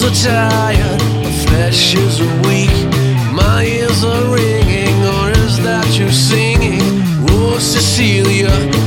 are tired, my flesh is weak, my ears are ringing, or is that you singing? Oh, Cecilia,